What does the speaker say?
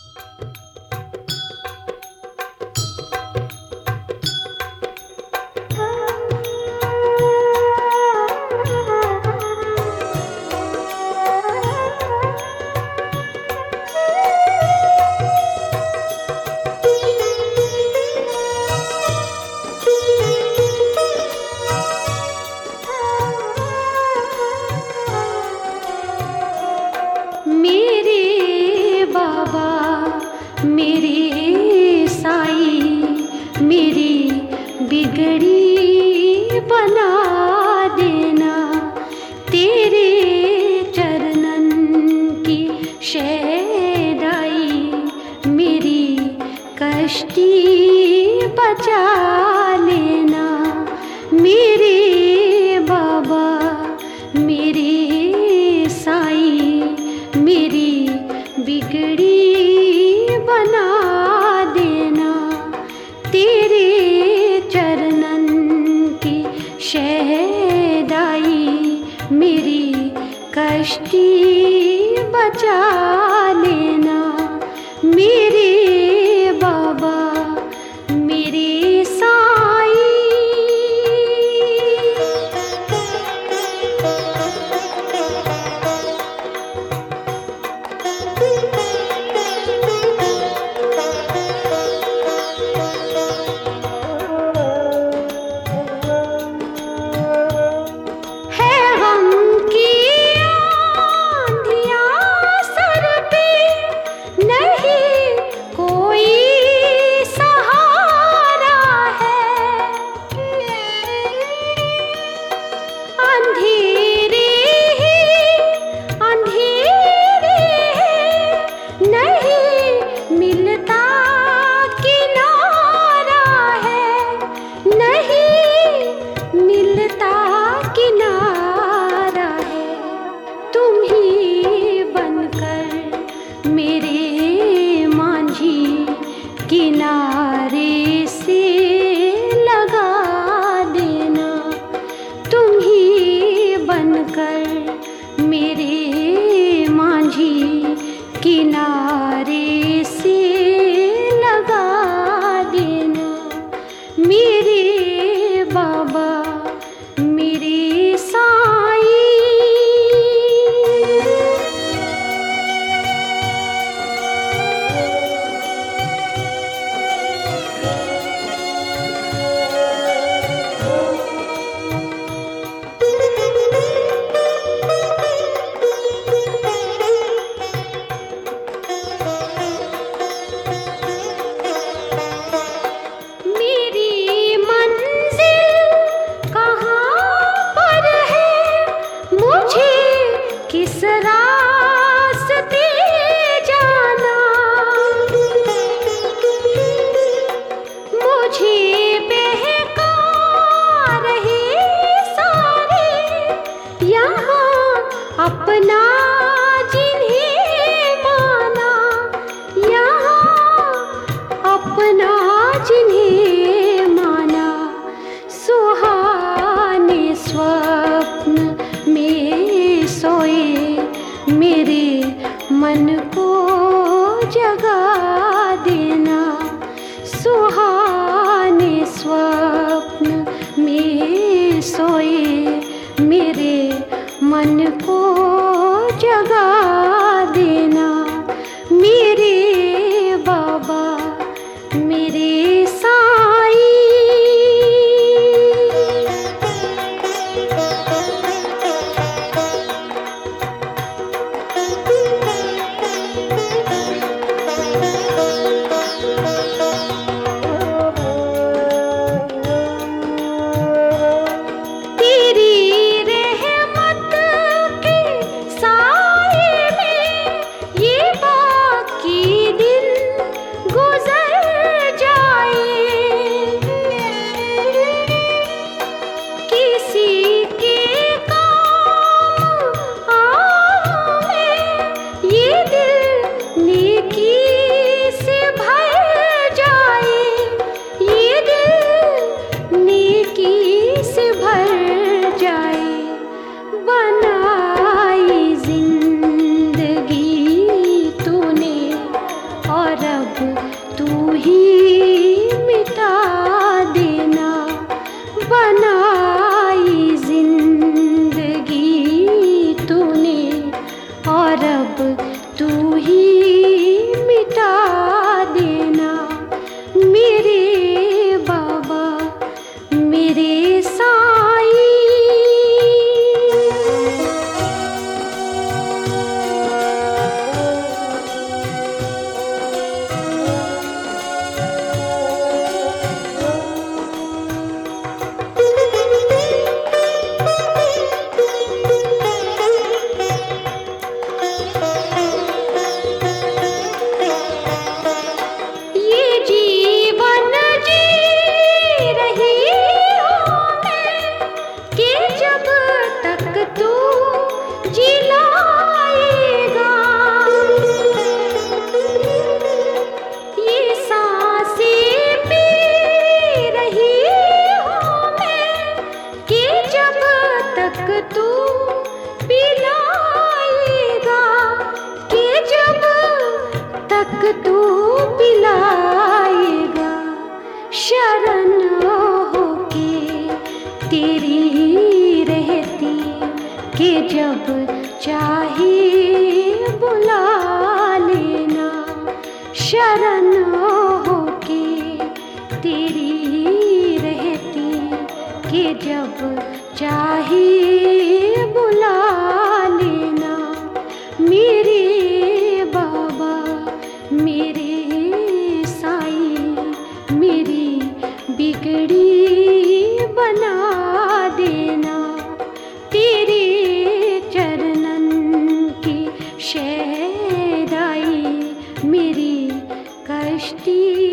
मेरे साईं मेरी बिगड़ी बना देना, तेरे चरणन की शैदाई मेरी कश्ती बचा लेना। मेरे बाबा मेरे साईं मेरी बिगड़ी बना देना, तेरे चरणन की शहदाई मेरी कश्ती बचा लेना। मेरे बाबा मेरे साईं। किनारे से लगा देना, तुम ही बनकर मेरे मांझी किनारे से लगा देना। मेरे बाबा मेरे साईं। किस रास्ते जाना, मुझे बहका रहे सारे यहाँ अपना जिन्हें माना, यहाँ अपना जिन्हें माना। सुहाने स्वप्न में सोए मेरे मन को जगा देना। सुहाने स्वप्न में सोए मेरे मन को जगा देना। मेरे बाबा मेरे साईं। तेरी रहमत के साए तू ही मिटा देना मेरे बाबा मेरे साईं। तू पिलाएगा कि जब तक तू पिलाएगा, शरण होके तेरी रहती कि जब चाहे बुला लेना, शरण होके तेरी रहती कि जब चाहे बुला लेना मेरे बाबा मेरे साईं। मेरी बिगड़ी बना देना तेरे चरणन की शहदाई, मेरी कश्ती